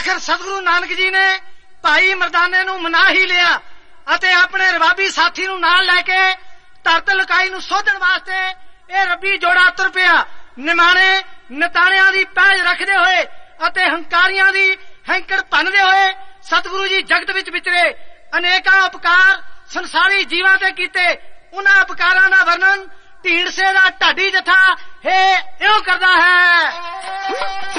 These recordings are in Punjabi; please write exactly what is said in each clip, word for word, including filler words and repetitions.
ਆਖਰ ਸਤਿਗੁਰੂ ਨਾਨਕ ਜੀ ਨੇ ਭਾਈ ਮਰਦਾਨੇ ਨੂੰ ਮਨਾ ਹੀ ਲਿਆ ਅਤੇ ਆਪਣੇ ਰਬਾਬੀ ਸਾਥੀ ਨੂੰ ਨਾਲ ਲੈ ਕੇ ਧਰਤ ਲੁਕਾਈ ਨੂੰ ਸੋਧਣ ਵਾਸਤੇ ਇਹ ਰੱਬੀ ਜੋੜਾ ਤੁਰ ਪਿਆ। ਨਿਮਾਣੇ ਨਤਾਣਿਆਂ ਦੀ ਪਹਿਜ ਰੱਖਦੇ ਹੋਏ ਅਤੇ ਹੰਕਾਰੀਆਂ ਦੀ ਹੈਂਕੜ ਭੰਨਦੇ ਹੋਏ ਸਤਿਗੁਰੂ ਜੀ ਜਗਤ ਵਿੱਚ ਵਿਚਰੇ। ਅਨੇਕਾਂ ਉਪਕਾਰ ਸੰਸਾਰੀ ਜੀਵਾਂ ਤੇ ਕੀਤੇ। ਉਹਨਾਂ ਉਪਕਾਰਾਂ ਦਾ ਵਰਣਨ ਢੀਂਡਸੇ ਦਾ ਢਾਡੀ ਜਥਾ ਹੈ ਇਉਂ ਕਰਦਾ ਹੈ।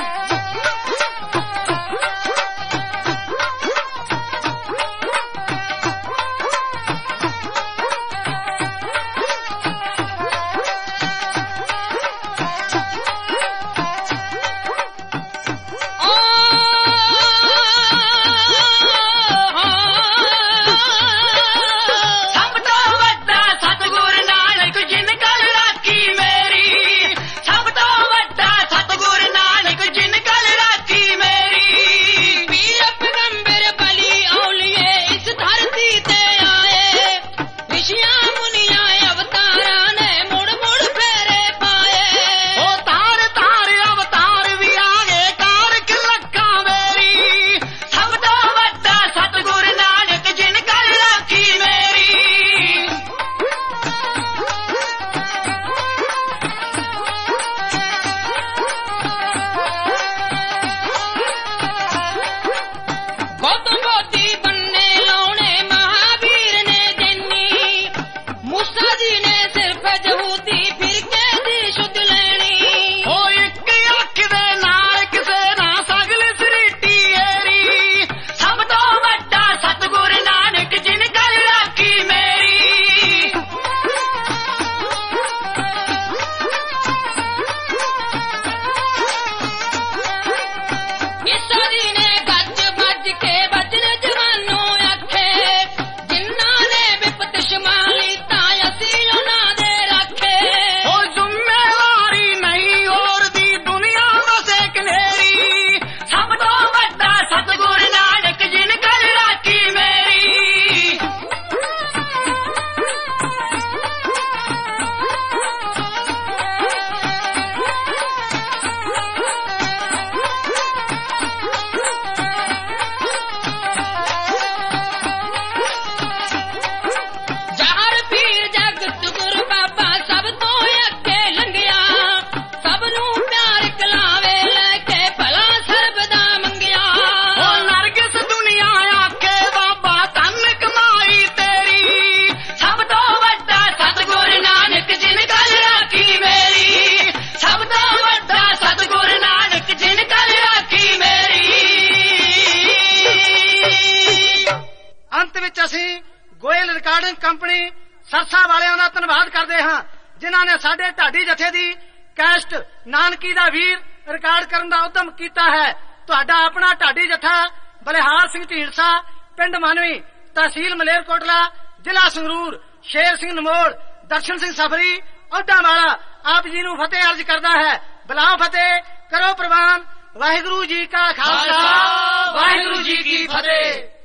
ਕੰਪਨੀ ਸਰਸਾ ਵਾਲਿਆਂ ਦਾ ਧੰਨਵਾਦ ਕਰਦੇ ਹਾਂ ਜਿਨ੍ਹਾਂ ਨੇ ਸਾਡੇ ਢਾਡੀ ਜਥੇ ਦੀ ਕੈਸਟ ਨਾਨਕੀ ਦਾ ਵੀਰ ਰਿਕਾਰਡ ਕਰਨ ਦਾ ਉਦਮ ਕੀਤਾ ਹੈ। ਤੁਹਾਡਾ ਆਪਣਾ ਢਾਡੀ ਜਥਾ ਬਲਿਹਾਰ ਸਿੰਘ ਢੀਂਡਸਾ, ਪਿੰਡ ਮਾਨਵੀ, ਤਹਿਸੀਲ ਮਲੇਰਕੋਟਲਾ, ਜ਼ਿਲ੍ਹਾ ਸੰਗਰੂਰ, ਸ਼ੇਰ ਸਿੰਘ ਨਮੋੜ, ਦਰਸ਼ਨ ਸਿੰਘ ਸਫਰੀ, ਔਢਾਵਾਲਾ ਆਪ ਜੀ ਨੂੰ ਫਤਿਹ ਅਰਜ਼ ਕਰਦਾ ਹੈ। ਬੁਲਾਓ ਫਤਿਹ, ਕਰੋ ਪ੍ਰਵਾਨ। ਵਾਹਿਗੁਰੂ ਜੀ ਕਾ ਖਾਲਸਾ, ਵਾਹਿਗੁਰੂ ਜੀ ਕੀ ਫਤਿਹ।